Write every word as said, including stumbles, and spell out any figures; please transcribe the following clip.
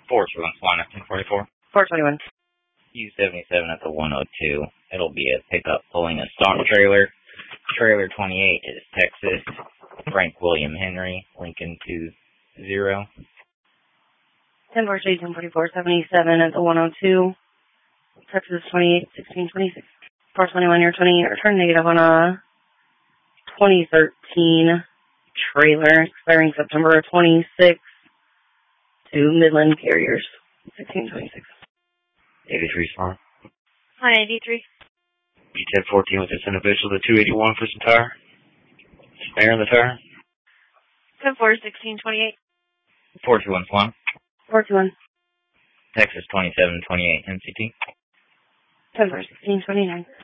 four two one Swan at ten forty-four. four twenty-one. U seventy-seven at the one oh two. It'll be a pickup pulling a stock trailer. Trailer twenty-eight is Texas. Frank William Henry, Lincoln two zero. ten forty-eight, ten forty-four, seventy-seven at the one oh two. Texas twenty-eight, sixteen twenty-six. four twenty-one, year twenty-eight, return negative on a twenty thirteen trailer expiring September twenty-sixth to Midland Carriers, sixteen twenty-six. eighty-three Swan. Hi, eighty-three. G ten fourteen with this individual to two eighty-one for some tire. Spare in the tire. ten four, sixteen twenty-eight. four two one Swan. four two one. Texas twenty-seven twenty-eight M C T. ten four, sixteen twenty-nine.